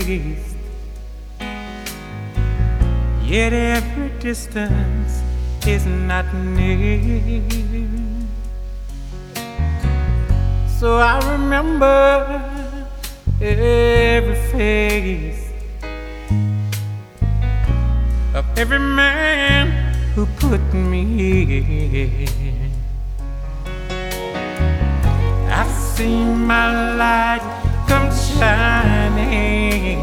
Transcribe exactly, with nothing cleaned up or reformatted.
faced, yet every distance is not near. So I remember every face of every man who put me in. I've seen my light